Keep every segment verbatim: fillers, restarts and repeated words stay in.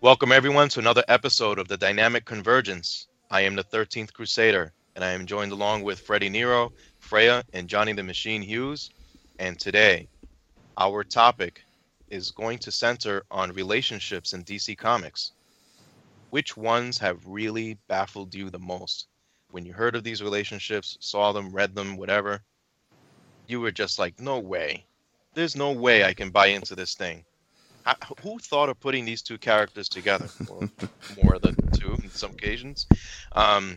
Welcome everyone to another episode of the Dynamic Convergence. I am the thirteenth Crusader, and I am joined along with Freddie Nero, Freya, and Johnny the Machine Hughes. And today, our topic is going to center on relationships in D C Comics. Which ones have really baffled you the most? When you heard of these relationships, saw them, read them, whatever, you were just like, no way. There's no way I can buy into this thing. How, who thought of putting these two characters together? Or more than two in some occasions. Um,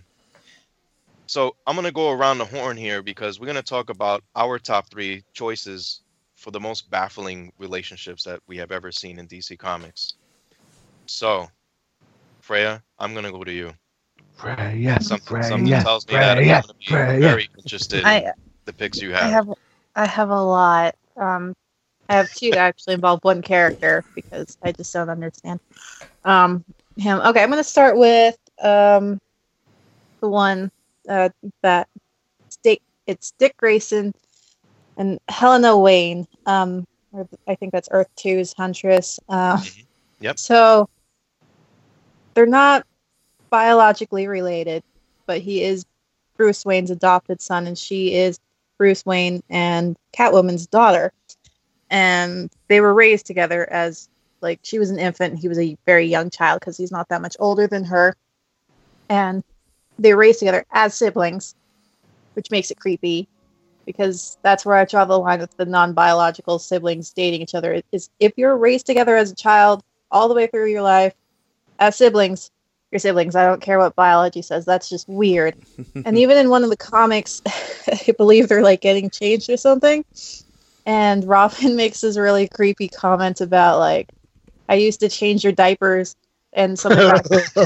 so I'm going to go around the horn here because we're going to talk about our top three choices for the most baffling relationships that we have ever seen in D C Comics. So, Freya, I'm going to go to you. Freya, yes. Something, Freya, something yes. tells me Freya, that I'm yes. going to be Freya, very yes. interested in I, the picks you I have. have I have a lot. Um, I have two that actually involve one character because I just don't understand um, him. Okay, I'm going to start with um, the one uh, that Dick. It's Dick Grayson and Helena Wayne. Um, or I think that's Earth two's Huntress. Uh, Mm-hmm. Yep. So they're not biologically related, but he is Bruce Wayne's adopted son, and she is Bruce Wayne and Catwoman's daughter. And they were raised together as, like, she was an infant and he was a very young child because he's not that much older than her. And they were raised together as siblings, which makes it creepy because that's where I draw the line with the non-biological siblings dating each other. Is if you're raised together as a child all the way through your life as siblings, you're siblings. I don't care what biology says. That's just weird. And even in one of the comics, I believe they're like getting changed or something. And Robin makes this really creepy comment about, like, I used to change your diapers and something like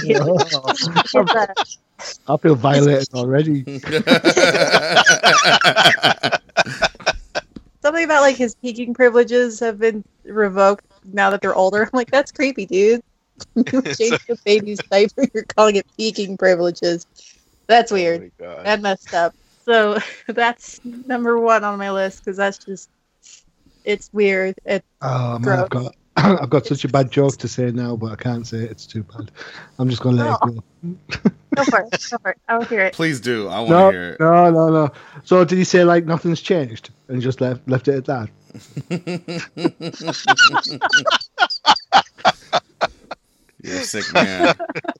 that. I feel violated already. Something about, like, his peeking privileges have been revoked now that they're older. I'm like, that's creepy, dude. You changed the baby's diaper, you're calling it peeking privileges. That's weird. Oh my God. And messed up. So that's number one on my list because that's just, it's weird. It's Oh man, gross. I've got I've got such a bad joke to say now, but I can't say it. It's too bad. I'm just gonna let it go. Go for it. Go for it. I'll hear it. Please do. I want to No, hear it. no, no, no. So did he say like nothing's changed and just left left it at that? You're a sick man.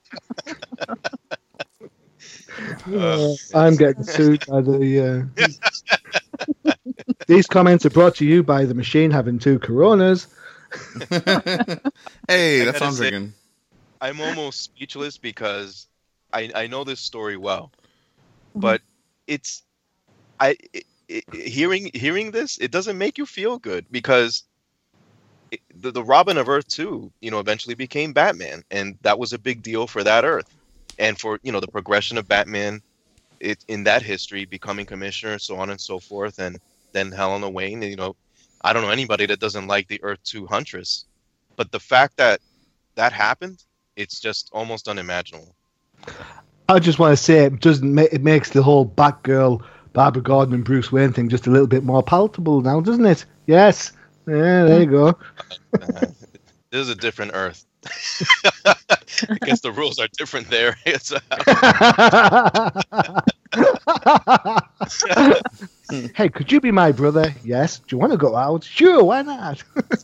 Uh, I'm getting sued by the. Uh... These comments are brought to you by the machine having two Coronas. Hey, I that's gotta what I'm say- drinking. I'm almost speechless because I I know this story well, Mhm. but it's I it, it, hearing hearing this, it doesn't make you feel good because it, the the Robin of Earth two, you know, eventually became Batman, and that was a big deal for that Earth, and for, you know, the progression of Batman, it in that history becoming commissioner, so on and so forth, and then Helena Wayne. You know, I don't know anybody that doesn't like the Earth two Huntress, but the fact that that happened, it's just almost unimaginable. I just want to say it doesn't make it makes the whole Batgirl, Barbara Gordon, and Bruce Wayne thing just a little bit more palatable now, doesn't it? Yes. Yeah, there you go. Uh, this is a different Earth. I guess the rules are different there. It's, uh, Hey, could you be my brother? Yes. Do you want to go out? Sure, why not?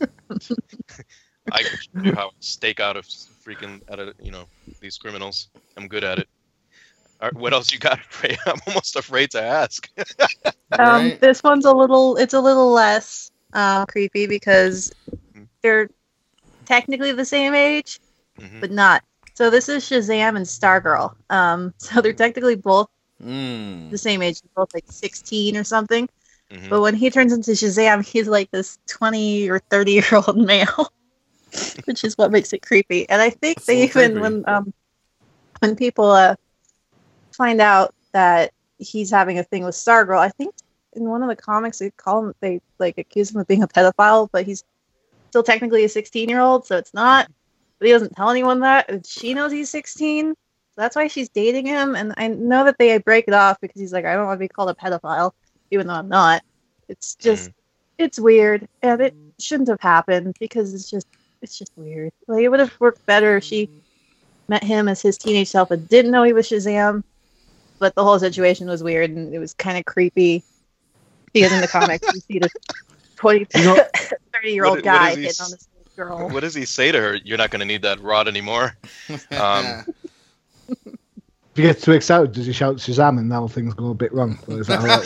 I can show you how to stake out of freaking out of you know these criminals. I'm good at it. All right, what else you got, Freya? I'm almost afraid to ask. Um, Right? this one's a little, it's a little less uh, creepy because they're technically the same age, Mhm. but not. So this is Shazam and Stargirl. Um, so they're technically both Mm. the same age, both like sixteen or something. Mhm. But when he turns into Shazam, he's like this twenty or thirty year old male, which is what makes it creepy. And I think That's they a little even creepy. when um when people uh find out that he's having a thing with Stargirl, I think in one of the comics they call him, they like accuse him of being a pedophile, but he's still technically a sixteen year old, so it's not. But he doesn't tell anyone that. And she knows he's sixteen. So that's why she's dating him. And I know that they break it off because he's like, I don't want to be called a pedophile, even though I'm not. It's just, it's weird. And it shouldn't have happened because it's just, it's just weird. Like it would have worked better if she met him as his teenage self and didn't know he was Shazam. But the whole situation was weird and it was kind of creepy. Because in the comics, you see this twenty, You know- thirty-year-old What- what guy is he hitting s- on this girl. What does he say to her? You're not going to need that rod anymore. Um, If he gets too excited, does he shout Shazam and now things go a bit wrong? Or is that how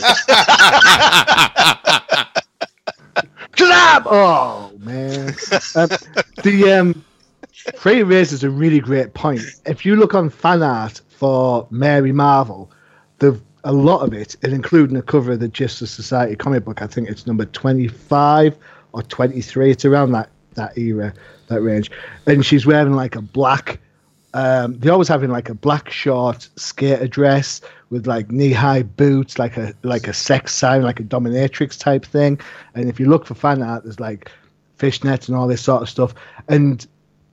that is? Shazam! Oh man. Um, the um, Freya raises a really great point. If you look on fan art for Mary Marvel, the a lot of it, and including the cover of the Justice Society comic book, I think it's number twenty-five or twenty-three. It's around that that era, that range, and she's wearing like a black. Um, they always having like a black short skater dress with like knee-high boots, like a like a sex sign, like a dominatrix type thing. And if you look for fan art, there's like fishnets and all this sort of stuff. And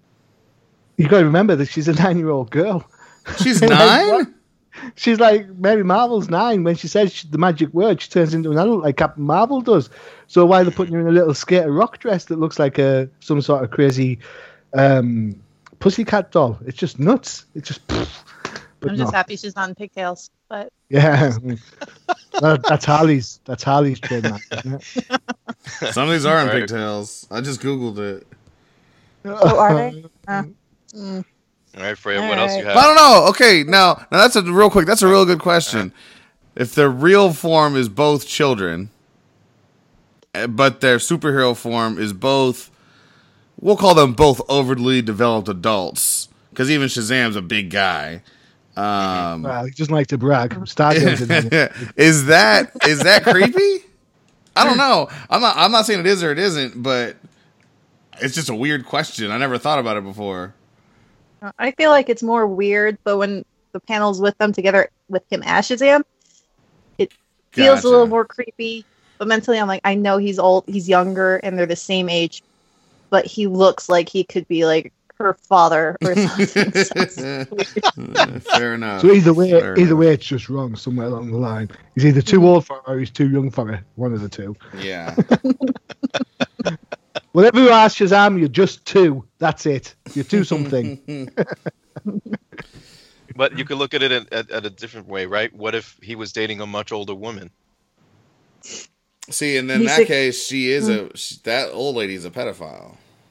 you got to remember that she's a nine-year-old girl. She's Like, nine? what? She's like Mary Marvel's nine. When she says she, the magic word, she turns into an adult like Captain Marvel does. So why they're putting her in a little skater rock dress that looks like a some sort of crazy um, pussycat doll? It's just nuts. It's just. But I'm no. just happy she's not in pigtails. But Yeah, That- that's Harley's. That's Harley's trademark. Isn't it? Some of these are in Right. pigtails. I just googled it. oh, are they? Uh, mm. all right, Freya, what else you Alright. But I have? don't know. Okay, now now that's a real quick. That's a real good question. If their real form is both children, eh, but their superhero form is both, we'll call them both overly developed adults, because even Shazam's a big guy. Um, Well, he doesn't like to brag. Stargate didn't he? is that is that creepy? I don't know. I'm not. I'm not saying it is or it isn't, but it's just a weird question. I never thought about it before. I feel like it's more weird, but when the panel's with them together with him as Shazam, it feels Gotcha. a little more creepy. But mentally, I'm like, I know he's old, he's younger, and they're the same age, but he looks like he could be like her father or something. So it's weird. Fair enough. So either way, Fair either enough. way, it's just wrong somewhere along the line. He's either too old for her or he's too young for her. One of the two. Yeah. Whatever you ask Shazam, you're just two. That's it. You're two something. But you could look at it at, at, at a different way, right? What if he was dating a much older woman? See, and in He's that a- case, she is a she, that old lady's a pedophile.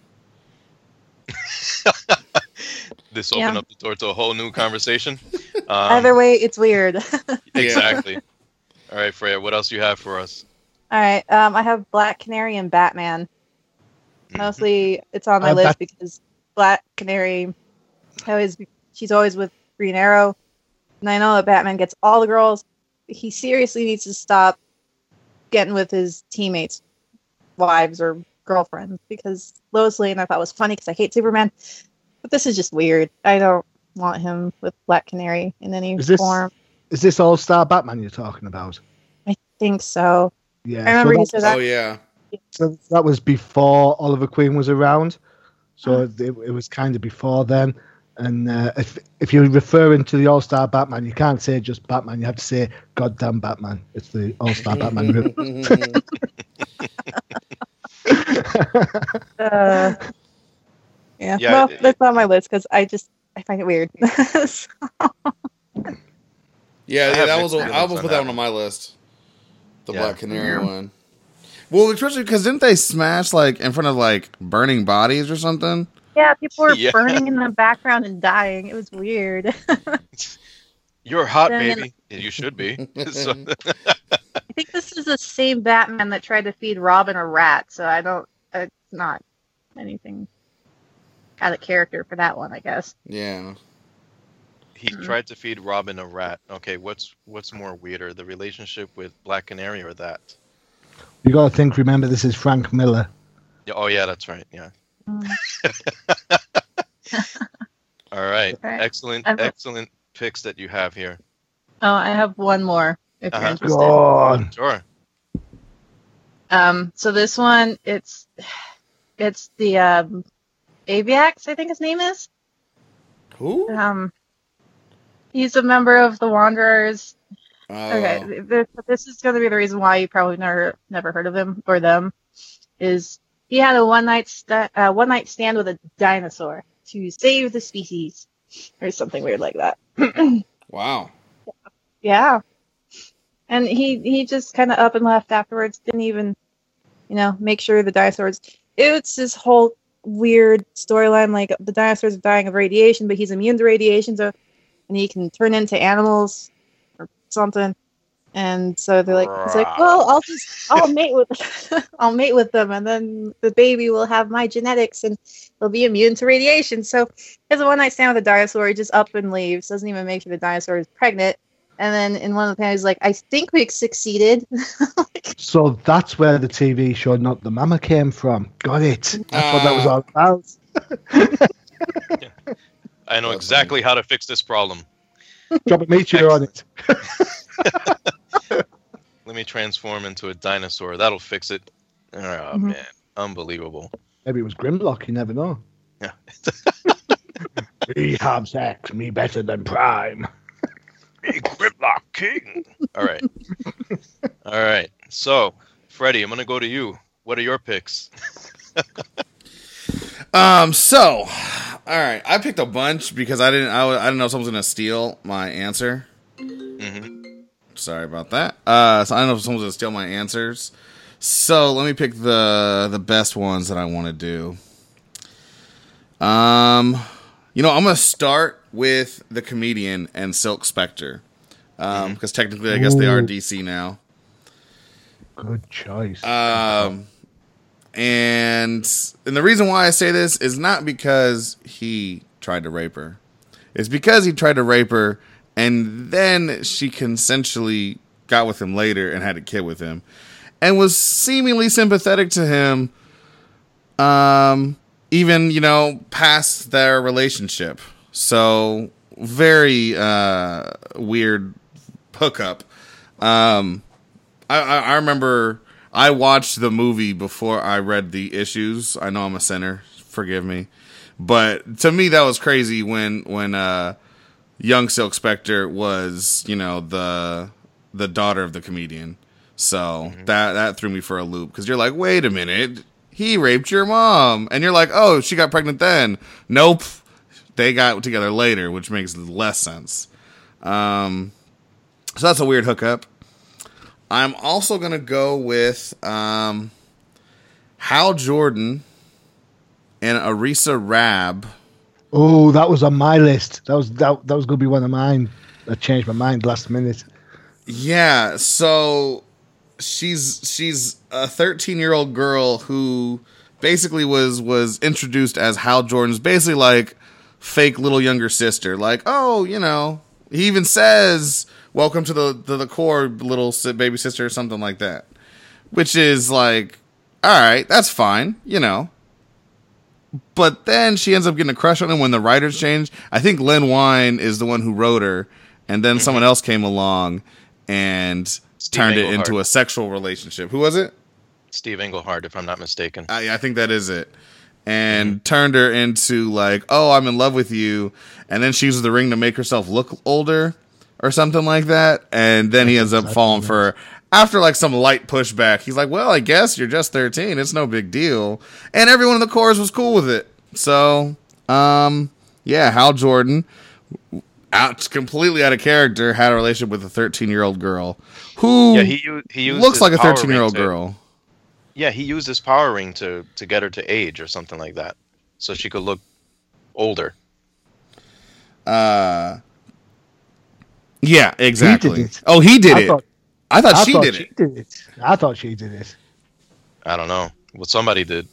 This Yeah. opened up the door to a whole new conversation. Um, Either way, it's weird. exactly. All right, Freya, what else you have for us? All right, um, I have Black Canary and Batman. Mostly, it's on my Uh, list Bat- because Black Canary, always she's always with Green Arrow, and I know that Batman gets all the girls. He seriously needs to stop getting with his teammates' wives or girlfriends because Lois Lane I thought was funny because I hate Superman, but this is just weird. I don't want him with Black Canary in any Is this- form. Is this All Star Batman you're talking about? I think so. Yeah. I remember so you that, said that. Oh yeah. so that was before Oliver Queen was around. So Oh. it, it was kind of before then. And uh, if if you're referring to the All Star Batman, you can't say just Batman. You have to say goddamn Batman. It's the All Star Batman. Uh, yeah, Yeah, well, it- that's on my list because I just I find it weird. So- Yeah, I yeah, have that was. mixed I feelings almost on put that that one on my list. The Yeah. Black Canary one. Well, especially because didn't they smash like in front of like burning bodies or something? yeah, people were Yeah. burning in the background and dying. It was weird. You're hot, Then- baby. Yeah, you should be. So- I think this is the same Batman that tried to feed Robin a rat, so I don't. It's not anything out of character for that one, I guess. Yeah. he Mhm. tried to feed Robin a rat. Okay, what's what's more weirder, the relationship with Black Canary or that? You got to think. Remember, this is Frank Miller. Yeah, oh yeah, that's right. Yeah. Mm. All right. Alright. Excellent, I've- excellent picks that you have here. Oh, I have one more. If Uh-huh. you're interested. Go on. Sure. Um, so this one, it's it's the um, Aviax, I think his name is. Who? Um, he's a member of the Wanderers. Oh. Okay, th- th- this is going to be the reason why you probably never never heard of him or them. Is he had a one night st- uh, one night stand with a dinosaur to save the species, or something weird like that. Wow. Yeah, and he he just kind of up and left afterwards. Didn't even, you know, make sure the dinosaurs. It's this whole weird storyline, like the dinosaurs are dying of radiation, but he's immune to radiation, so and he can turn into animals or something. And so they're like, he's like, well, I'll just, I'll mate with, I'll mate with them, and then the baby will have my genetics, and they'll be immune to radiation. So he has a one night stand with a dinosaur. He just up and leaves, doesn't even make sure the dinosaur is pregnant. And then in one of the panels, he's like, I think we succeeded. So that's where the T V show Not the Mama came from. Got it. That's what that was all about. I know exactly how to fix this problem. Drop a meteor on it. Let me transform into a dinosaur. That'll fix it. Oh, Mm-hmm. man. Unbelievable. Maybe it was Grimlock. You never know. Yeah. We have sex. Me better than Prime. Me Grimlock King. All right. All right. So, Freddie, I'm going to go to you. What are your picks? Um. So, all right. I picked a bunch because I didn't. I, I didn't know if someone was gonna steal my answer. Mm-hmm. Sorry about that. Uh. So I don't know if someone's gonna steal my answers. So let me pick the the best ones that I want to do. Um. You know, I'm gonna start with the comedian and Silk Spectre. Um. Because Mm-hmm. technically, I guess they are Ooh. D C now. Good choice. Um, and and the reason why I say this is not because he tried to rape her. It's because he tried to rape her, and then she consensually got with him later and had a kid with him, and was seemingly sympathetic to him. Um, even you know past their relationship. So very uh weird hookup. Um. I, I, I remember I watched the movie before I read the issues. I know I'm a sinner. Forgive me. But to me, that was crazy when, when, uh, young Silk Spectre was, you know, the, the daughter of the comedian. So mm-hmm. that, that threw me for a loop. Cause you're like, wait a minute. He raped your mom. And you're like, oh, she got pregnant then. Nope. They got together later, which makes less sense. Um, so that's a weird hookup. I'm also going to go with um, Hal Jordan and Arisa Rab. Oh, that was on my list. That was that, that was going to be one of mine. I changed my mind last minute. Yeah, so she's she's a thirteen-year-old girl who basically was was introduced as Hal Jordan's basically like fake little younger sister. Like, oh, you know, he even says, welcome to the, to the core, little baby sister, or something like that. Which is like, all right, that's fine, you know. But then she ends up getting a crush on him when the writers change. I think Len Wein is the one who wrote her, and then mm-hmm. someone else came along and Steve turned Englehart. it into a sexual relationship. Who was it? Steve Englehart, if I'm not mistaken. I, I think that is it. And mm-hmm. turned her into like, oh, I'm in love with you. And then she uses the ring to make herself look older. Or something like that, and then he ends up falling for her. After like some light pushback, he's like, well, I guess you're just thirteen, it's no big deal. And everyone in the chorus was cool with it. So, um, yeah, Hal Jordan, out completely out of character, had a relationship with a thirteen-year-old girl who yeah, he, he used looks like a power thirteen-year-old ring to- girl. Yeah, he used his power ring to, to get her to age or something like that. So she could look older. Uh... Yeah, exactly. He did it. Oh, he did I it. Thought, I thought I she thought did she it. did it. I thought she did it. I don't know. Well, somebody did.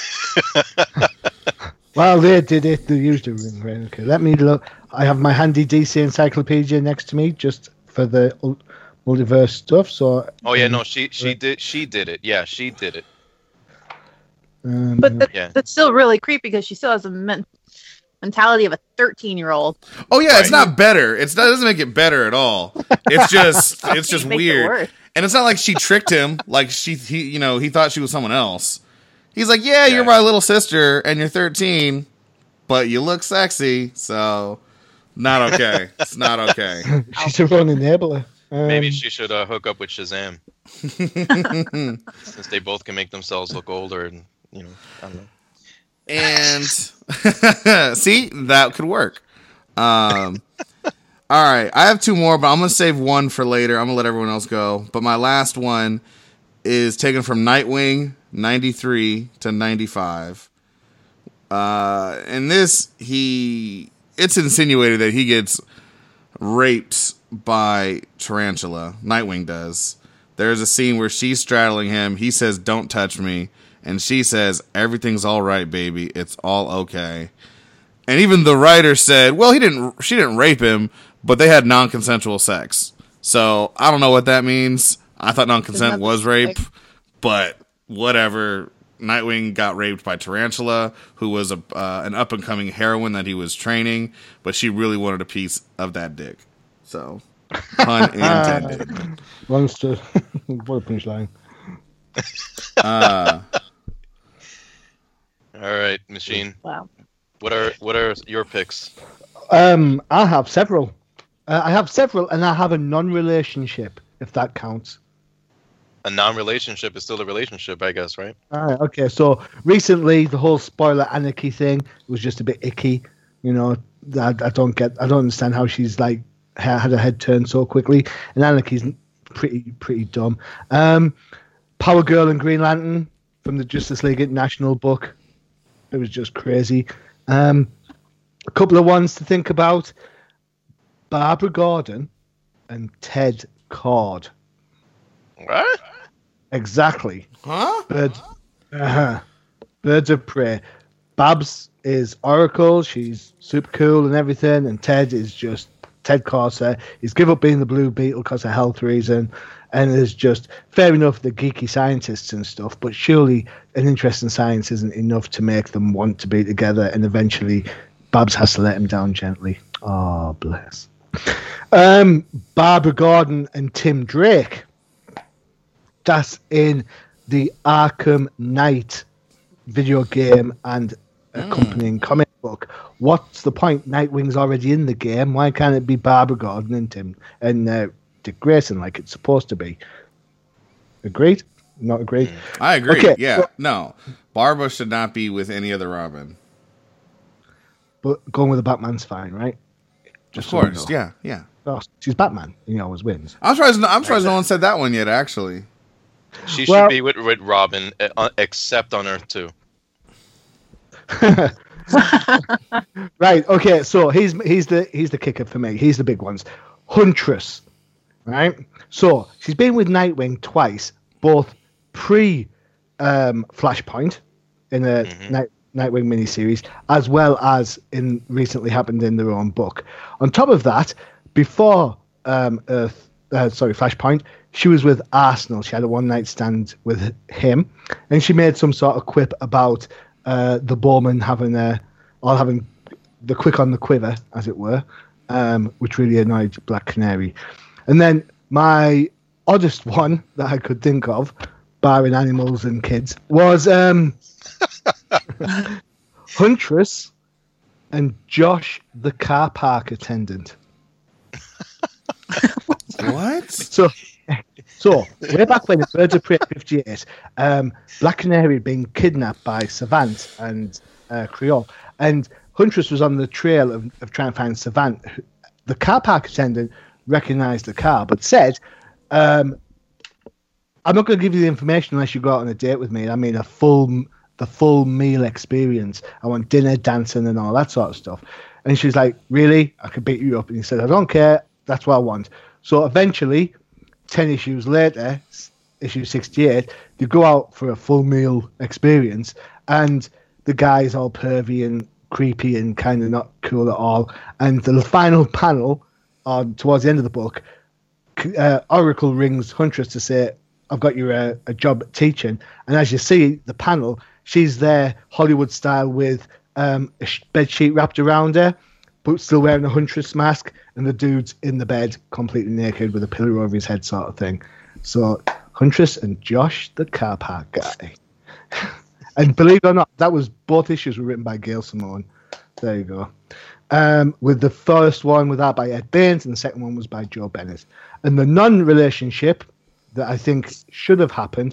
Well, they did it. They used the ring. Right? Okay, let me look. I have my handy D C encyclopedia next to me just for the multiverse stuff. So. Oh yeah, no, she she did she did it. Yeah, she did it. Um, But that, Yeah. that's still really creepy because she still has a men- mentality of a thirteen-year-old. Oh yeah, it's Right. not better. It's not, it doesn't make it better at all. It's just it's just Makes it weird. worse. And it's not like she tricked him. Like she he you know he thought she was someone else. He's like, yeah, you're Yeah. my little sister, and you're thirteen, but you look sexy. So not okay. It's not okay. she's a wrong enabler. Um, Maybe she should uh, hook up with Shazam, since they both can make themselves look older and you know, I don't know. And see, that could work. Um, all right, I have two more, but I'm gonna save one for later. I'm gonna let everyone else go. But my last one is taken from Nightwing ninety-three to ninety-five. Uh, and this, he, it's insinuated that he gets raped by Tarantula. Nightwing does. There's a scene where she's straddling him. He says, "Don't touch me." And she says, "Everything's all right, baby. It's all okay." And even the writer said, well, he didn't, she didn't rape him, but they had non-consensual sex. So I don't know what that means. I thought non-consent was rape, but whatever. Nightwing got raped by Tarantula, who was a uh, an up-and-coming heroine that he was training, but she really wanted a piece of that dick. So, pun intended. Monster. What a punchline. Uh, All right, Machine. Wow. What are what are your picks? Um, I have several. Uh, I have several, and I have a non-relationship, if that counts. A non-relationship is still a relationship, I guess, right? All right, okay. So recently, the whole spoiler anarchy thing was just a bit icky. You know, I, I don't get, I don't understand how she's like ha- had her head turned so quickly. And anarchy's pretty, pretty dumb. Um, Power Girl and Green Lantern from the Justice League International book. It was just crazy. Um, a couple of ones to think about: Barbara Gordon and Ted Kord. What? Exactly. huh? Birds, uh-huh. Birds of Prey. Babs is Oracle. She's super cool and everything. And Ted is just Ted Corsair. He's give up being the Blue Beetle because of health reason. And is just fair enough, the geeky scientists and stuff. But surely an interest in science isn't enough to make them want to be together. And eventually Babs has to let him down gently. Oh, bless. Um, Barbara Gordon and Tim Drake. That's in the Arkham Knight video game and accompanying mm. comic book. What's the point? Nightwing's already in the game. Why can't it be Barbara Gordon and Tim and uh, Dick Grayson like it's supposed to be? Agreed? Not agreed? I agree. Okay, yeah. so, no. Barbara should not be with any other Robin. But going with the Batman's fine, right? Just of course. So yeah. Yeah. Oh, she's Batman. He always wins. I'm surprised, I'm surprised no one said that one yet, actually. She well, should be with, with Robin, uh, except on Earth two. Right. Okay. So he's he's the he's the kicker for me. He's the big ones. Huntress. Right. So she's been with Nightwing twice, both pre um, Flashpoint in a mm-hmm. Night, Nightwing miniseries, as well as in recently happened in their own book. On top of that, before um, Earth, uh, sorry, Flashpoint, she was with Arsenal. She had a one night stand with him, and she made some sort of quip about uh, the Bowman having a, or having the quick on the quiver, as it were, um, which really annoyed Black Canary. And then my oddest one that I could think of, barring animals and kids, was um, Huntress and Josh, the car park attendant. What? So, so way back when in Birds of Prey fifty-eight, um, Black Canary had been kidnapped by Savant and uh, Creole, and Huntress was on the trail of, of trying to find Savant. The car park attendant recognized the car, but said, um, "I'm not going to give you the information unless you go out on a date with me. I mean, a full, the full meal experience. I want dinner, dancing, and all that sort of stuff." And she's like, "Really? I could beat you up." And he said, "I don't care. That's what I want." So eventually, ten issues later, issue sixty-eight, you go out for a full meal experience, and the guy's all pervy and creepy and kind of not cool at all. And the final panel, on towards the end of the book, uh, Oracle rings Huntress to say, "I've got you a, a job teaching." And as you see the panel, she's there Hollywood style with um, a bed sheet wrapped around her, but still wearing a Huntress mask, and the dude's in the bed completely naked with a pillow over his head sort of thing. So Huntress and Josh, the car park guy. And believe it or not, that was both issues were written by Gail Simone. There you go. Um, with the first one with that by Ed Baines, and the second one was by Joe Bennett. And the non-relationship that I think should have happened,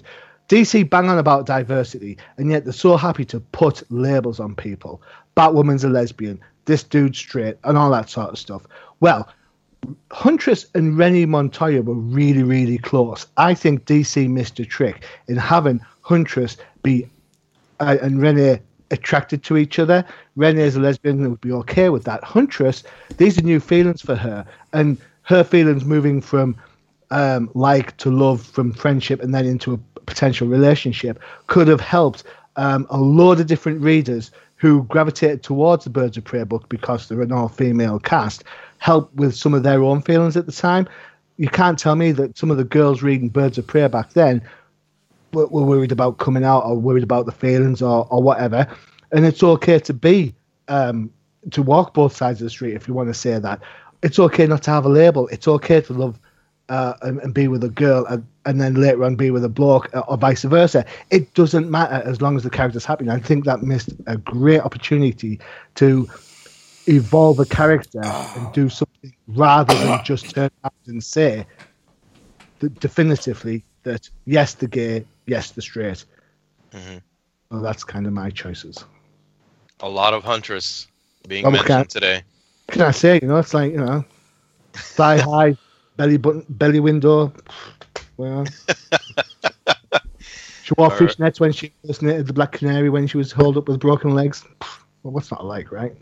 D C bang on about diversity, and yet they're so happy to put labels on people. Batwoman's a lesbian, this dude's straight, and all that sort of stuff. Well, Huntress and Renee Montoya were really, really close. I think D C missed a trick in having Huntress be uh, and Renee attracted to each other. Renee is a lesbian and would be okay with that. Huntress, these are new feelings for her, and her feelings moving from um, like to love, from friendship, and then into a potential relationship could have helped um, a load of different readers who gravitated towards the Birds of Prey book because they're an all-female cast, help with some of their own feelings at the time. You can't tell me that some of the girls reading Birds of Prey back then were, were worried about coming out or worried about the feelings or, or whatever. And it's okay to be, um, to walk both sides of the street, if you want to say that. It's okay not to have a label. It's okay to love uh, and, and be with a girl and, and then later on be with a bloke or, or vice versa. It doesn't matter as long as the character's happy. And I think that missed a great opportunity to evolve a character and do something rather than just turn out and say that definitively that yes, the gay, yes, the straight. Mm-hmm. Well, that's kind of my choices. A lot of Huntress being Well, mentioned can, today. Can I say, you know, it's like, you know, thigh high, belly button, belly window. Well, she wore All fishnets right. when she impersonated the Black Canary when she was holed up with broken legs. Well, what's not like, right?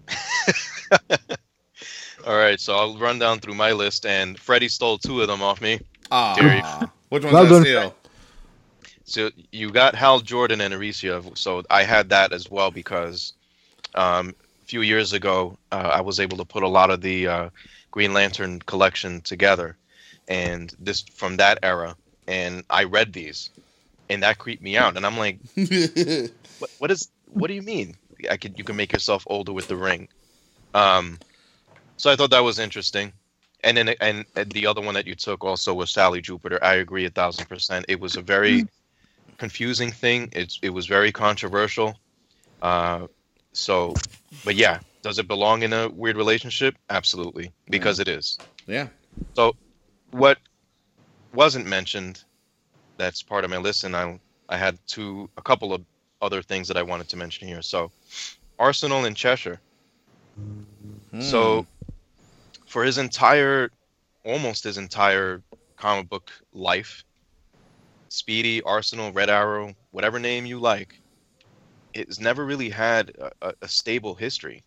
All right, so I'll run down through my list, and Freddie stole two of them off me. Ah, which one's Well that done. steal? So you got Hal Jordan and Aricia, so I had that as well because um, a few years ago uh, I was able to put a lot of the uh, Green Lantern collection together, and this from that era, and I read these, and that creeped me out, and I'm like, what, what is? What do you mean? I could you can make yourself older with the ring. Um, so I thought that was interesting. And then and, and the other one that you took also was Sally Jupiter. I agree a thousand percent. It was a very confusing thing. It's it was very controversial. Uh, so, but yeah, does it belong in a weird relationship? Absolutely, because it is. Yeah. So, what wasn't mentioned? That's part of my list, and I I had two a couple of other things that I wanted to mention here. So, Arsenal in Cheshire. Hmm. So, for his entire, almost his entire comic book life, Speedy, Arsenal, Red Arrow, whatever name you like, it's never really had a, a stable history.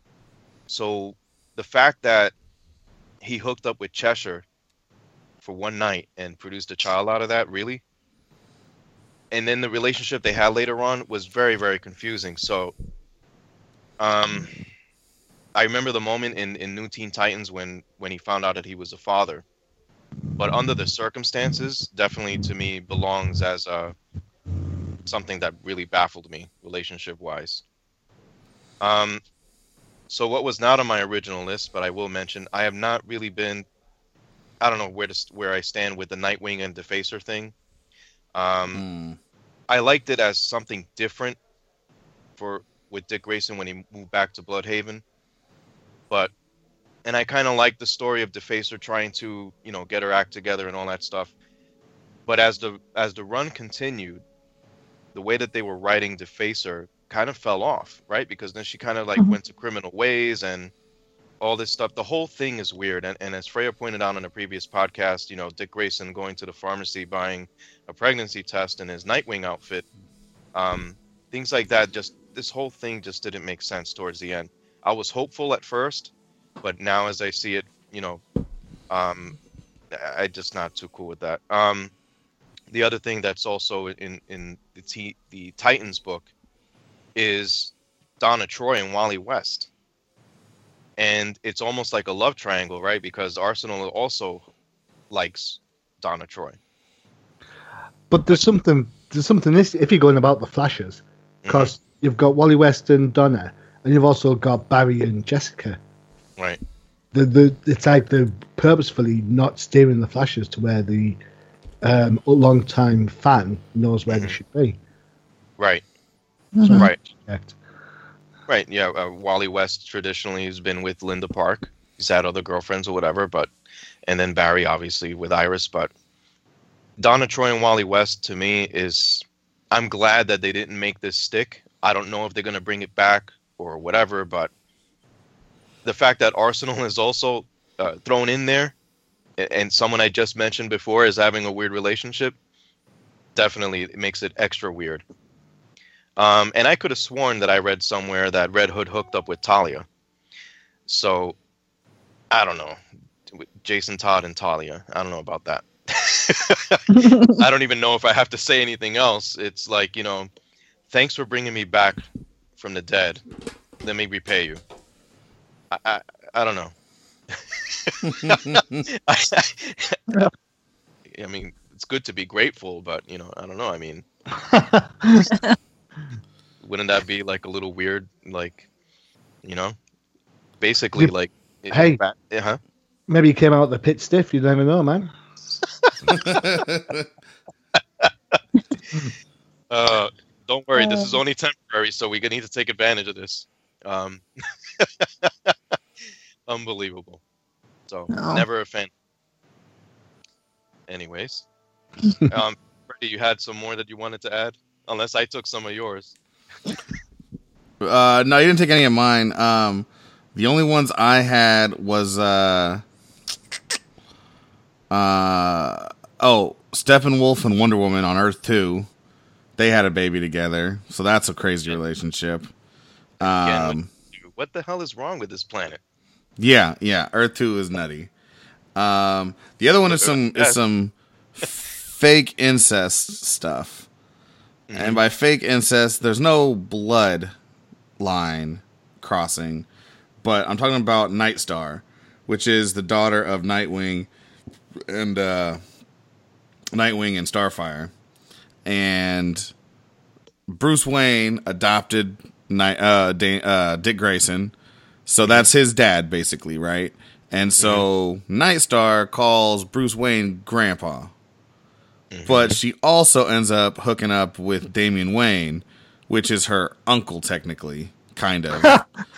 So, the fact that he hooked up with Cheshire for one night and produced a child out of that, really? And then the relationship they had later on was very, very confusing. So, um, I remember the moment in, in New Teen Titans when, when he found out that he was a father. But under the circumstances, definitely to me belongs as uh, something that really baffled me relationship-wise. Um, so what was not on my original list, but I will mention, I have not really been, I don't know where to where I stand with the Nightwing and Defacer thing. Um, Mm. I liked it as something different for with Dick Grayson when he moved back to Bloodhaven. But and I kind of liked the story of Defacer trying to, you know, get her act together and all that stuff. But as the as the run continued, the way that they were writing Defacer kind of fell off, right? Because then she kind of like Mhm. went to criminal ways and all this stuff. The whole thing is weird. And, and as Freya pointed out in a previous podcast, you know, Dick Grayson going to the pharmacy buying a pregnancy test in his Nightwing outfit, um, things like that. Just this whole thing just didn't make sense towards the end. I was hopeful at first, but now as I see it, you know, um, I I just not too cool with that. Um, the other thing that's also in in the T, the Titans book is Donna Troy and Wally West. And it's almost like a love triangle, right? Because Arsenal also likes Donna Troy. But there's something, there's something this if you're going about the Flashes, because you've got Wally West and Donna, and you've also got Barry and Jessica. Right. The the it's like they're purposefully not steering the Flashes to where the um, long-time fan knows where Mhm. they should be. Right. Mhm. Right. Correct. Right. Yeah. Uh, Wally West traditionally has been with Linda Park. He's had other girlfriends or whatever, but and then Barry obviously with Iris, but Donna Troy and Wally West, to me, is... I'm glad that they didn't make this stick. I don't know if they're going to bring it back or whatever, but the fact that Arsenal is also uh, thrown in there, and someone I just mentioned before is having a weird relationship, definitely makes it extra weird. Um, and I could have sworn that I read somewhere that Red Hood hooked up with Talia. So, I don't know. Jason Todd and Talia. I don't know about that. I don't even know if I have to say anything else. It's like, you know, thanks for bringing me back from the dead. Let me repay you. I I, I don't know. I, I, I mean, it's good to be grateful, but, you know, I don't know. I mean, wouldn't that be like a little weird? Like, you know, basically, like, hey, uh huh. Maybe he came out the pit stiff. You never know, man. uh, don't worry, this is only temporary, so we need to take advantage of this. Um, unbelievable. So, No. never a fan. Anyways, um, Freddie, you had some more that you wanted to add? Unless I took some of yours. Uh, no, you didn't take any of mine. Um, the only ones I had was uh, uh, oh, Steppenwolf and Wonder Woman on Earth two. They had a baby together, so that's a crazy relationship. Again, Um, what the hell is wrong with this planet? yeah, yeah, Earth two is nutty. Um, the other one is some is some fake incest stuff, Mm-hmm. and by fake incest, there's no blood line crossing, but I'm talking about Nightstar, which is the daughter of Nightwing and uh, Nightwing and Starfire, and Bruce Wayne adopted Night, uh, Dan, uh, Dick Grayson, so that's his dad basically, right? And so mm-hmm. Nightstar calls Bruce Wayne Grandpa, mm-hmm. but she also ends up hooking up with Damian Wayne, which is her uncle technically, kind of.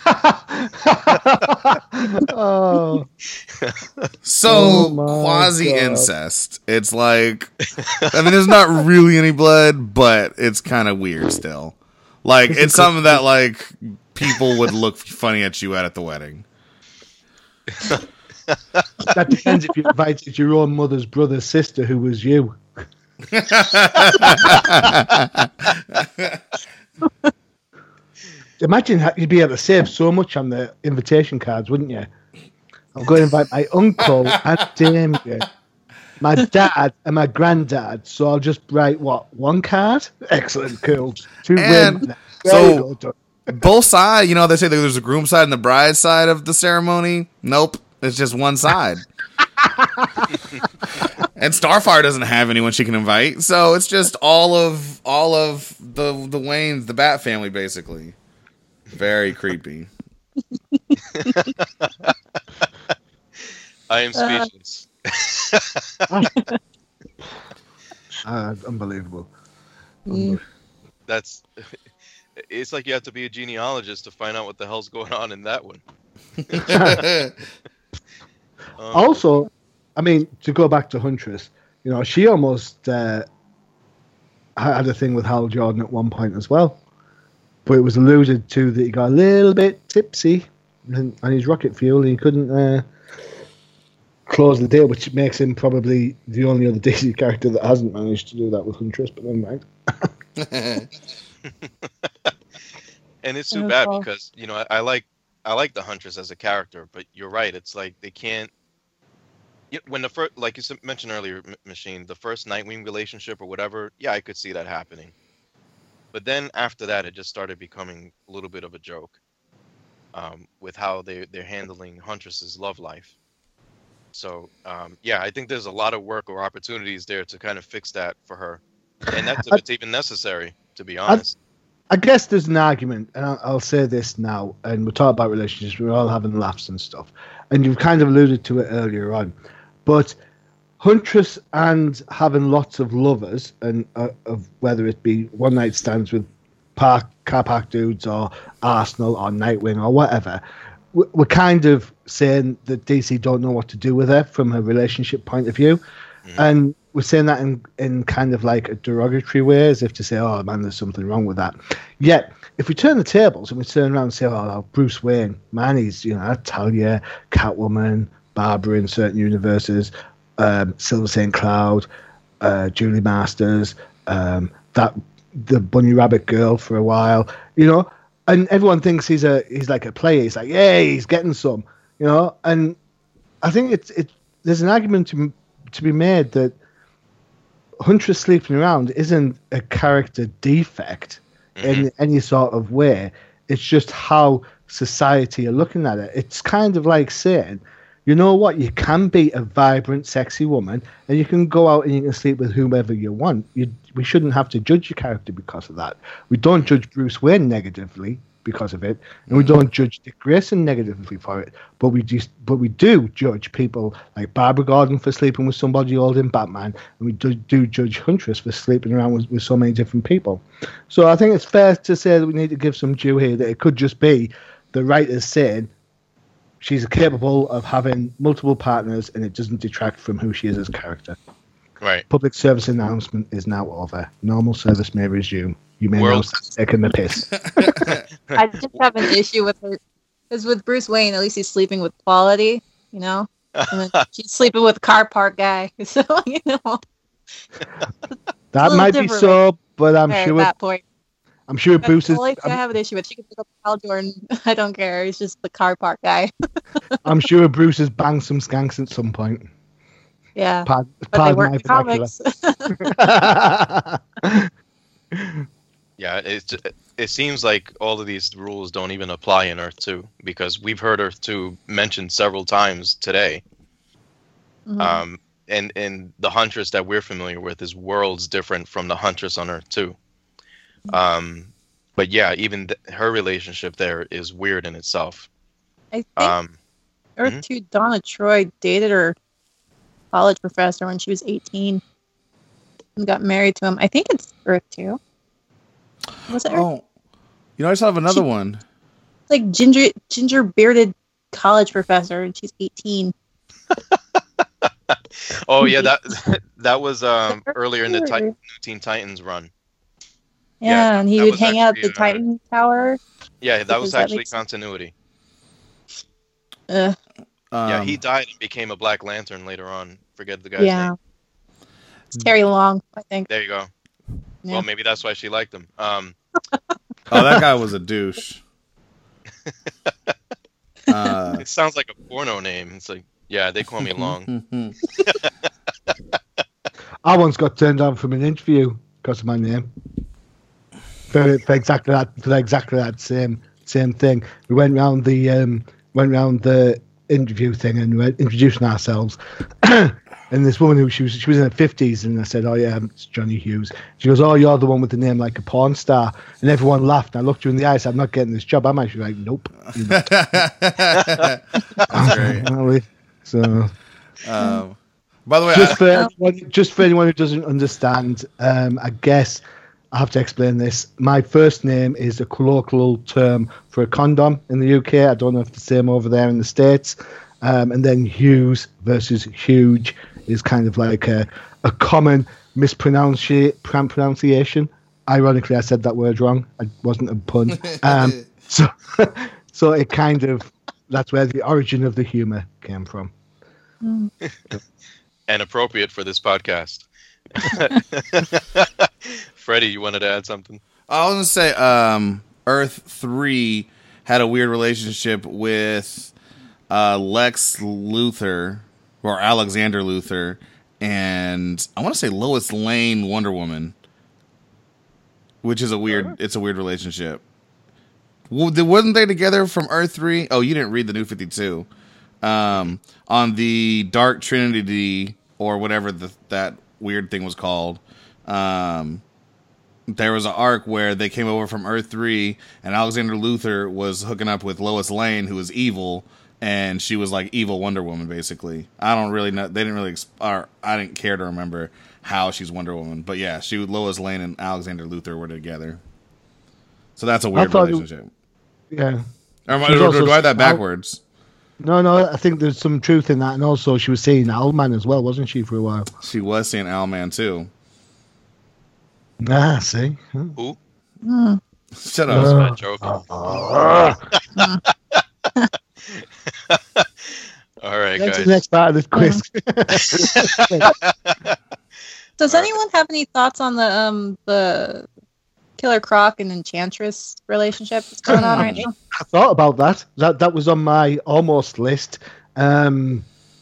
Oh. So, Oh my quasi-incest. It's like, I mean, there's not really any blood, but it's kind of weird still. Like, it's something that, like, people would look funny at you at at the wedding. That depends if you invited your own mother's brother's sister who was you. Imagine how you'd be able to save so much on the invitation cards, wouldn't you? I'm going to invite my uncle and Damien, my dad and my granddad. So I'll just write, what, one card? Excellent, cool. Two And women. so, both sides, you know, they say that there's a groom side and the bride side of the ceremony. Nope, it's just one side. And Starfire doesn't have anyone she can invite, so it's just all of all of the the Waynes, the Bat family, basically. Very creepy. I am speechless. uh, unbelievable. Mm. That's. It's like you have to be a genealogist to find out what the hell's going on in that one. um, Also, I mean, to go back to Huntress, you know, she almost uh, had a thing with Hal Jordan at one point as well. But it was alluded to that he got a little bit tipsy on his rocket fuel and he couldn't uh, close the deal, which makes him probably the only other D C character that hasn't managed to do that with Huntress, but never mind. And it's too bad because, you know, I, I like I like the Huntress as a character, but you're right. It's like they can't. When the first, like you mentioned earlier, Machine, the first Nightwing relationship or whatever, yeah, I could see that happening. But then after that, it just started becoming a little bit of a joke um, with how they they're handling Huntress's love life. So um, yeah, I think there's a lot of work or opportunities there to kind of fix that for her, and that's if it's even necessary, to be honest. I, I guess there's an argument, and I'll, I'll say this now, and we're talking about relationships. We're all having laughs and stuff, and you've kind of alluded to it earlier on. But Huntress and having lots of lovers, and uh, of whether it be one night stands with park car park dudes or Arsenal or Nightwing or whatever, we're kind of saying that D C don't know what to do with her from a relationship point of view. Mhm. And we're saying that in, in kind of like a derogatory way, as if to say, oh man, there's something wrong with that. Yet, if we turn the tables and we turn around and say, oh, Bruce Wayne, man, he's, you know, Talia, Catwoman, Barbara in certain universes, um, Silver Saint Cloud, uh, Julie Masters, um, that the Bunny Rabbit girl for a while, you know, and everyone thinks he's a he's like a player. He's like, yeah, he's getting some, you know, and I think it's it. There's an argument to to be made that Huntress sleeping around isn't a character defect Mhm. in any sort of way. It's just how society are looking at it. It's kind of like saying, you know what, you can be a vibrant, sexy woman, and you can go out and you can sleep with whomever you want. You, we shouldn't have to judge your character because of that. We don't judge Bruce Wayne negatively because of it, and we don't judge Dick Grayson negatively for it. But we just, but we do judge people like Barbara Gordon for sleeping with somebody old in Batman, and we do, do judge Huntress for sleeping around with, with so many different people. So I think it's fair to say that we need to give some due here, that it could just be the writers saying she's capable of having multiple partners, and it doesn't detract from who she is as a character. Right. Public service announcement is now over. Normal service may resume. You may now World- start taking the piss. I just have an issue with her because with Bruce Wayne, at least he's sleeping with quality, you know. And then she's sleeping with a car park guy, so you know. That little might be different so, but I'm at sure that point. I'm sure That's Bruce the is. only thing I I'm, have an issue with. She can pick up Hal Jordan. I don't care. He's just the car park guy. I'm sure Bruce has banged some skanks at some point. Yeah, Pardon, but they pardon weren't my in the vernacular. comics. Yeah, it it seems like all of these rules don't even apply in Earth two, because we've heard Earth two mentioned several times today. Mhm. Um, and and the Huntress that we're familiar with is worlds different from the Huntress on Earth two. Um, but yeah, even th- her relationship there is weird in itself. I think Um, Earth mhm. two, Donna Troy dated her college professor when she was eighteen and got married to him. I think it's Earth two. Was it Earth? Oh, you know, I just have another She- one. Like ginger, ginger bearded college professor, and she's eighteen. oh yeah, that that was um, earlier in the Ti- Yeah, New Teen Titans run. Yeah, and he that would was hang out at actually, the uh, Titan Tower. Yeah, that Because was that actually makes- continuity. Uh, Um, yeah, he died and became a Black Lantern later on. Forget the guy's yeah, name. it's Terry Long, I think. There you go. Yeah. Well, maybe that's why she liked him. Um, Oh, that guy was a douche. Uh, it sounds like a porno name. It's like, yeah, they call me Long. I once got turned down from an interview because of my name. For, for exactly that, for exactly that same same thing. We went round the um, went round the interview thing and we were introducing ourselves. And this woman who she was she was in her fifties, and I said, "Oh yeah, it's Johnny Hughes." She goes, "Oh, you're the one with the name like a porn star," and everyone laughed. And I looked her in the eyes. I'm not getting this job. I'm actually like, "Nope." You're not. That's great. Really? So. Um, by the way, just I, for anyone, just for anyone who doesn't understand, um, I guess I have to explain this. My first name is a colloquial term for a condom in the U K. I don't know if it's the same over there in the States. Um, and then Hughes versus huge is kind of like a, a common mispronunci- pronunciation. Ironically, I said that word wrong. It wasn't a pun. Um, so, so it kind of, that's where the origin of the humor came from. Mm. And appropriate for this podcast. Freddie, you wanted to add something? I was gonna say, um, Earth three had a weird relationship with uh, Lex Luthor or Alexander Luthor, and I want to say Lois Lane, Wonder Woman, which is a weird. It's a weird relationship. Well, they- wasn't they together from Earth three? Oh, you didn't read the New fifty-two. Um, on the Dark Trinity or whatever the, that weird thing was called. Um, there was an arc where they came over from Earth three, and Alexander Luthor was hooking up with Lois Lane, who was evil, and she was like evil Wonder Woman, basically. I don't really know. They didn't really, exp- or I didn't care to remember how she's Wonder Woman, but yeah, she, Lois Lane, and Alexander Luthor were together. So that's a weird thought it- relationship. Yeah. Or, am I- She's or also- do I have that backwards? No, no, I think there's some truth in that, and also she was saying Owlman as well, wasn't she, for a while? She was saying Owlman too. Ah, see. Huh. Who? Mm. Shut I was up. not joking. All right, That's guys. the next part of this quiz. Does All right. anyone have any thoughts on the um the Killer Croc and Enchantress relationship that's going on right now? I thought about that. That that was on my almost list. Um,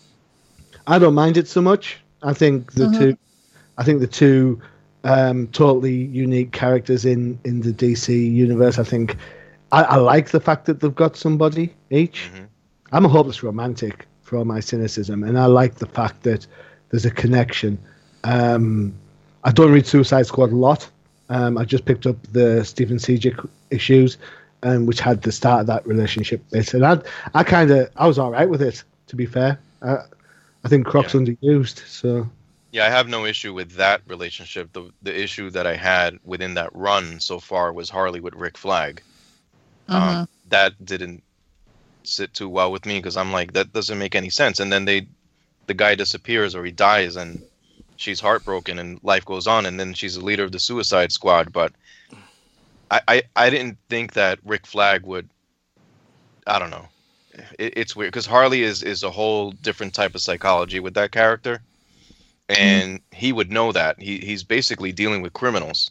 I don't mind it so much. I think the Mhm. two, I think the two, um, totally unique characters in, in the D C universe. I think I, I like the fact that they've got somebody each. Mhm. I'm a hopeless romantic for all my cynicism, and I like the fact that there's a connection. Um, I don't read Suicide Squad a lot. Um, I just picked up the Stephen Sejic issues, um, which had the start of that relationship bit, and I, I kind of, I was all right with it. To be fair, I, I think Croc's Yeah. underused. So Yeah, I have no issue with that relationship. The the issue that I had within that run so far was Harley with Rick Flag. Mhm. Um, that didn't sit too well with me because I'm like, that doesn't make any sense. And then they, the guy disappears or he dies, and she's heartbroken, and life goes on, and then she's the leader of the Suicide Squad. But I, I, I didn't think that Rick Flag would. I don't know. It, it's weird because Harley is is a whole different type of psychology with that character, and he would know that. He he's basically dealing with criminals.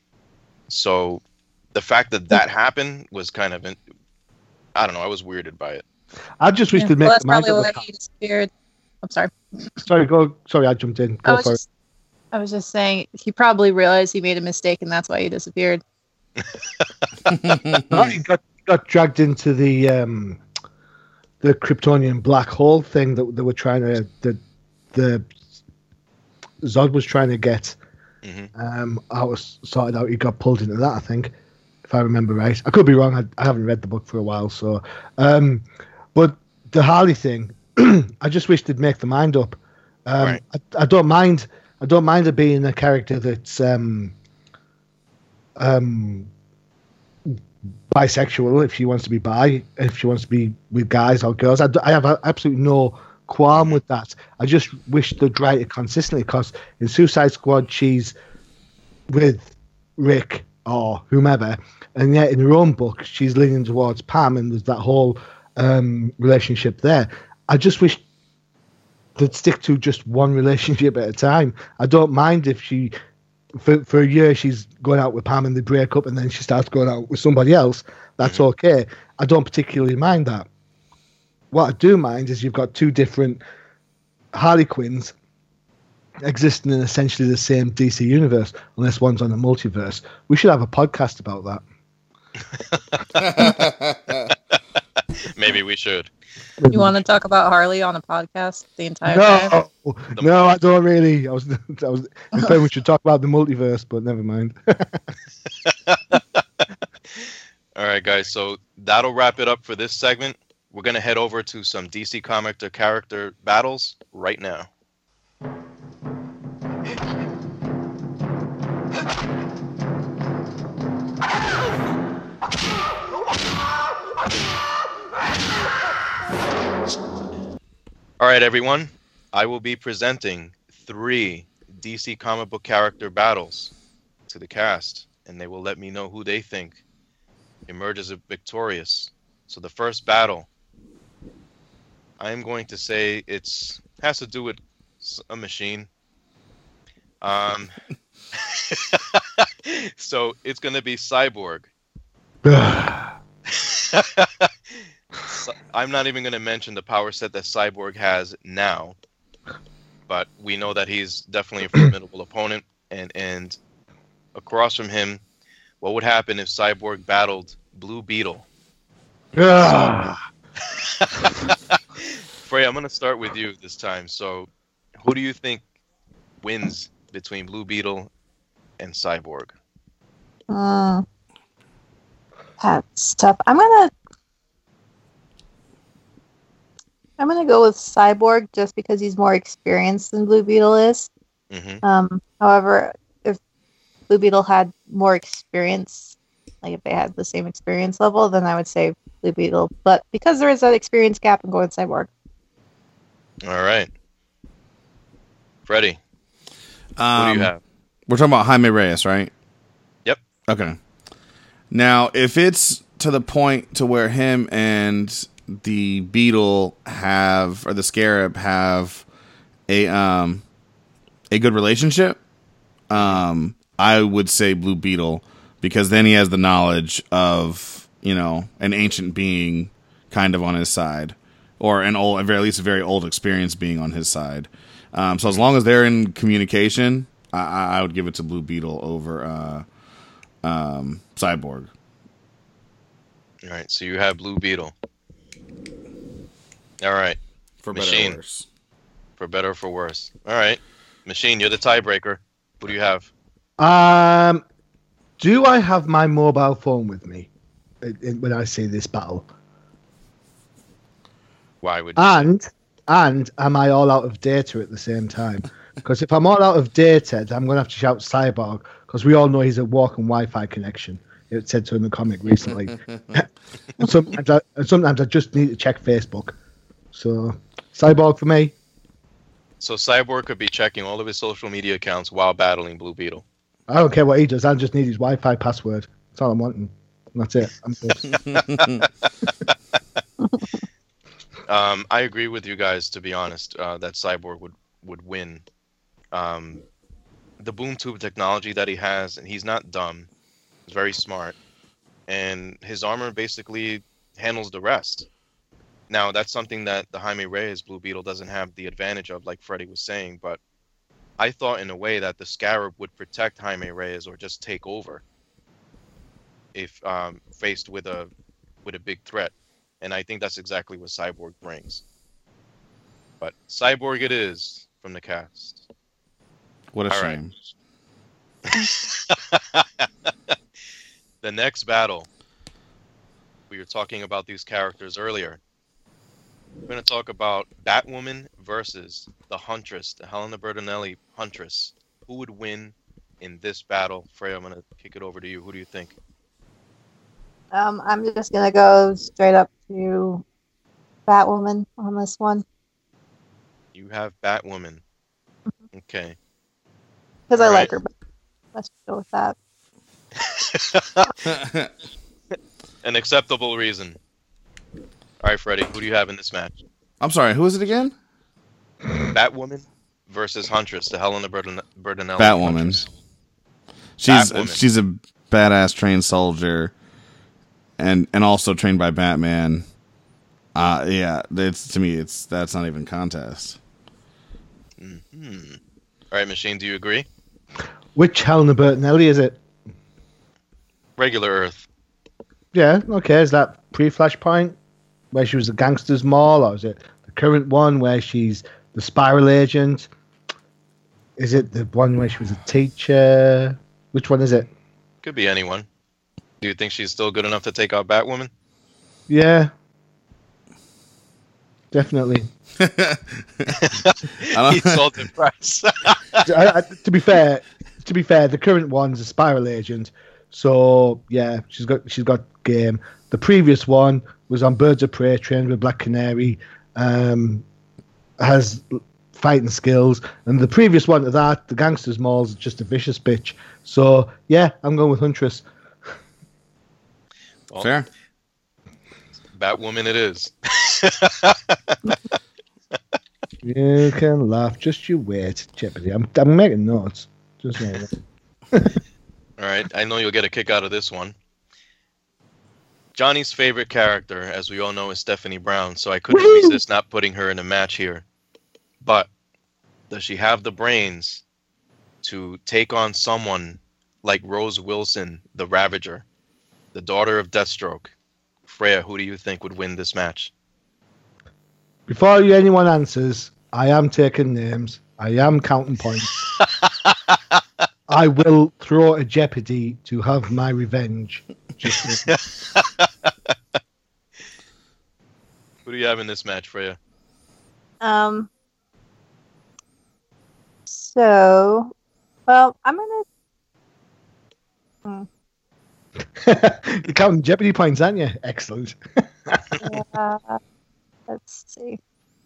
So the fact that that happened was kind of, in, I don't know. I was weirded by it. I just wish Yeah. they'd make Well, that's the mind probably up. why he disappeared. I'm sorry. Sorry, go. Sorry, I jumped in. I Go was for just, I was just saying he probably realized he made a mistake, and that's why he disappeared. it. No, he got got dragged into the um, the Kryptonian black hole thing that they were trying to the the Zod was trying to get. hmm Um, I was sorted out. He got pulled into that, I think, if I remember right. I could be wrong. I, I haven't read the book for a while, so. Um, but the Harley thing, I just wish they'd make the mind up. Um, Right. I, I don't mind. I don't mind her being a character that's um, um, bisexual if she wants to be bi, if she wants to be with guys or girls. I, d- I have absolutely no qualm with that. I just wish they'd write it consistently because in Suicide Squad she's with Rick or whomever, and yet in her own book she's leaning towards Pam, and there's that whole um, relationship there. I just wish they'd stick to just one relationship at a time. I don't mind if she for for a year she's going out with Pam and they break up and then she starts going out with somebody else. That's Mhm. okay. I don't particularly mind that. What I do mind is you've got two different Harley Quinns existing in essentially the same D C universe, unless one's on a multiverse. We should have a podcast about that. Maybe we should. You want to talk about Harley on a podcast the entire time? No, no, I don't really. I was, I was. In fact, we should talk about the multiverse, but never mind. All right, guys. So that'll wrap it up for this segment. We're gonna head over to some D C comic to character battles right now. All right, everyone. I will be presenting three D C comic book character battles to the cast, and they will let me know who they think emerges victorious. So the first battle, I am going to say it's has to do with s- a machine. Um, so it's going to be Cyborg. So I'm not even going to mention the power set that Cyborg has now, but we know that he's definitely a formidable opponent. And and across from him, what would happen if Cyborg battled Blue Beetle? Ah. Frey, I'm going to start with you this time. So, who do you think wins between Blue Beetle and Cyborg? Mm. That's tough. I'm gonna I'm gonna go with Cyborg just because he's more experienced than Blue Beetle is. hmm Um, however, if Blue Beetle had more experience Like if they had the same experience level, then I would say Blue Beetle. But because there is that experience gap, I'm going Cyborg. All right. Freddie, Um, what do you have? We're talking about Jaime Reyes, right? Yep. Okay. Now, if it's to the point to where him and the Beetle have, or the Scarab have a um a good relationship, um, I would say Blue Beetle, because then he has the knowledge of, you know, an ancient being kind of on his side, or an old, at very least a very old experienced being on his side. Um, so as long as they're in communication, I, I would give it to Blue Beetle over uh, um, Cyborg. All right, so you have Blue Beetle. All right, For better Machine. or worse. For better or for worse. All right, Machine, you're the tiebreaker. What do you have? Um, do I have my mobile phone with me in- in- when I see this battle? Why would you? And and am I all out of data at the same time? Because if I'm all out of data, then I'm going to have to shout Cyborg, because we all know he's a walking Wi-Fi connection. It said so in the comic recently. and sometimes, I, and sometimes I just need to check Facebook. So Cyborg for me. So Cyborg could be checking all of his social media accounts while battling Blue Beetle. I don't care what he does. I just need his Wi-Fi password. That's all I'm wanting. And that's it. I'm good. Um, I agree with you guys, to be honest, uh, that Cyborg would, would win. Um, the boom tube technology that he has, and he's not dumb. He's very smart. And his armor basically handles the rest. Now, that's something that the Jaime Reyes Blue Beetle doesn't have the advantage of, like Freddie was saying, but I thought in a way that the Scarab would protect Jaime Reyes or just take over if um, faced with a with a big threat. And I think that's exactly what Cyborg brings. But Cyborg it is from the cast. What a All shame. right. The next battle. We were talking about these characters earlier. We're going to talk about Batwoman versus the Huntress, the Helena Bertinelli Huntress. Who would win in this battle? Freya, I'm going to kick it over to you. Who do you think? Um, I'm just gonna go straight up to Batwoman on this one You have Batwoman. Okay. because I All like right. her. But let's go with that. An acceptable reason. All right, Freddie, who do you have in this match? I'm sorry, who is it again? Batwoman versus Huntress, the Helena Bertin- Bertinelli Batwoman. Huntress. She's Batwoman. she's a badass trained soldier, and and also trained by Batman. Uh yeah, it's to me it's that's not even contest. Mm-hmm. All right, Machine, do you agree? Which Helena Bertinelli is it? Regular Earth. Yeah, okay. Is that pre-Flashpoint, where she was a gangster's mall, or is it the current one where she's the spiral agent? Is it the one where she was a teacher? Which one is it? Could be anyone. Do you think she's still good enough to take out Batwoman? Yeah, definitely. He salted price. I, I, to be fair, to be fair, the current one's a spiral agent, so yeah, she's got she's got game. The previous one was on Birds of Prey, trained with Black Canary, um, has fighting skills, and the previous one to that, the Gangster's Mall's just a vicious bitch. So yeah, I'm going with Huntress. Well, Fair. Batwoman it is. You can laugh, just you wait, Jeopardy. I'm I'm making notes. Just saying. All right, I know you'll get a kick out of this one. Johnny's favorite character, as we all know, is Stephanie Brown, so I couldn't Woo! resist not putting her in a match here. But does she have the brains to take on someone like Rose Wilson, the Ravager, the daughter of Deathstroke? Freya, who do you think would win this match? Before you anyone answers, I am taking names. I am counting points. I will throw a Jeopardy to have my revenge. Just Who do you have in this match, Freya? Um. So, well, I'm gonna. Hmm. You're counting Jeopardy points, aren't you? Excellent. Uh, let's see.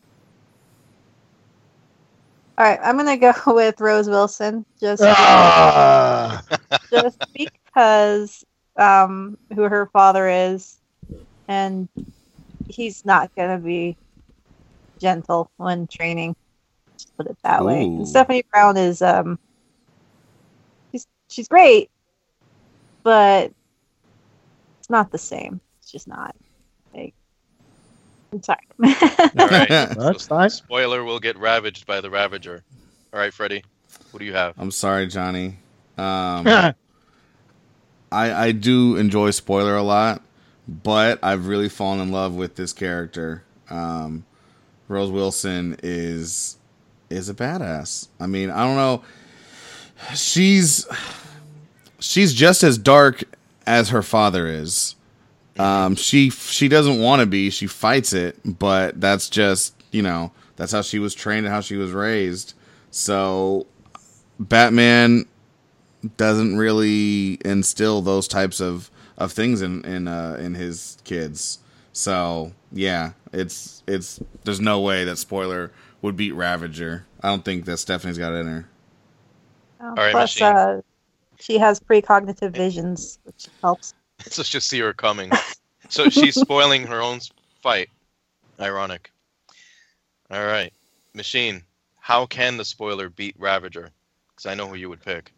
All right, I'm gonna go with Rose Wilson, just Ah! just because um, who her father is, and he's not gonna be gentle when training. Just put it that way. Ooh. And Stephanie Brown is um, she's she's great, but it's not the same. It's just not. Like, I'm sorry. All right. That's So, fine. spoiler will get ravaged by the Ravager. All right, Freddie. Who do you have? I'm sorry, Johnny. Um, I I do enjoy Spoiler a lot, but I've really fallen in love with this character. Um, Rose Wilson is is a badass. I mean, I don't know. She's she's just as dark as her father is. Um, she she doesn't want to be. She fights it, but that's just, you know, that's how she was trained and how she was raised. So Batman doesn't really instill those types of, of things in in uh, in his kids. So yeah, it's it's there's no way that Spoiler would beat Ravager. I don't think that Stephanie's got it in her. Oh, right, plus, Machine. uh, she has precognitive visions, which helps. Let's just see her coming. So she's spoiling her own fight. Ironic. All right. Machine, how can the spoiler beat Ravager? Because I know who you would pick.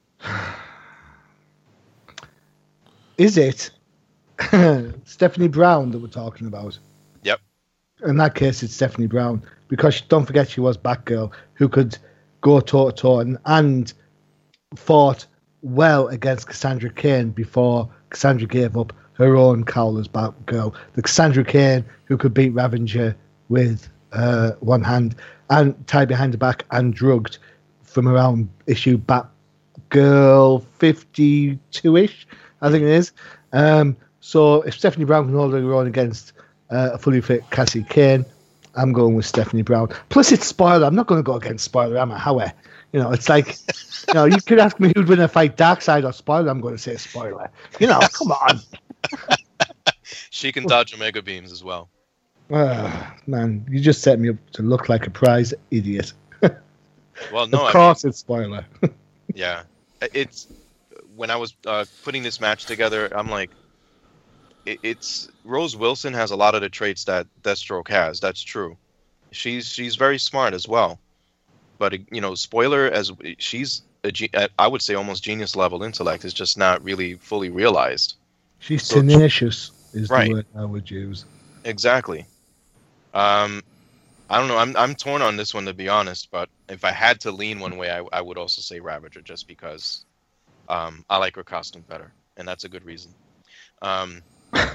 Is it Stephanie Brown that we're talking about? Yep. In that case, it's Stephanie Brown, because don't forget she was Batgirl, who could go toe to toe and, and fought well against Cassandra Cain before Cassandra gave up her own cowl as Batgirl. The Cassandra Cain who could beat Ravager with uh, one hand and tied behind the back and drugged from around issue Batgirl fifty-two-ish, I think it is. Um, so if Stephanie Brown can hold her own against uh, a fully fit Cassie Cain, I'm going with Stephanie Brown. Plus, it's Spoiler. I'm not going to go against Spoiler, am I? However, you know, it's like, you know, you could ask me who'd win a fight, Darkseid or Spoiler. I'm going to say Spoiler. You know, come on. She can dodge Omega beams as well. Ah, man, you just set me up to look like a prize idiot. Well, no, of I course it's Spoiler. mean, yeah. It's when I was uh, putting this match together, I'm like, it, it's Rose Wilson has a lot of the traits that Deathstroke has. That's true. She's she's very smart as well. But you know, Spoiler, as she's a, ge- I would say almost genius level intellect, is just not really fully realized. She's So- tenacious, is Right. the word I would use. Exactly. Um, I don't know. I'm I'm torn on this one, to be honest. But if I had to lean one way, I, I would also say Ravager, just because um, I like her costume better, and that's a good reason. Um,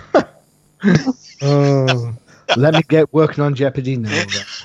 Oh, let me get working on Jeopardy now.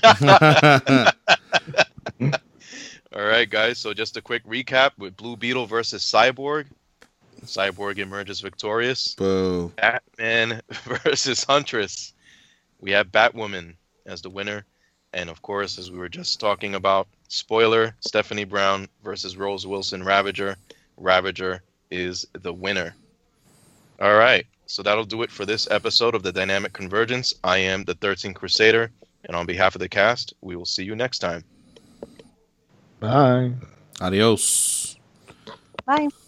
all right, guys. So just a quick recap with Blue Beetle versus Cyborg. Cyborg emerges victorious. Boo. Batman versus Huntress. We have Batwoman as the winner. And of course, as we were just talking about, spoiler, Stephanie Brown versus Rose Wilson Ravager. Ravager is the winner. All right. So that'll do it for this episode of the Dynamic Convergence. I am the thirteenth Crusader. And on behalf of the cast, we will see you next time. Bye. Adios. Bye.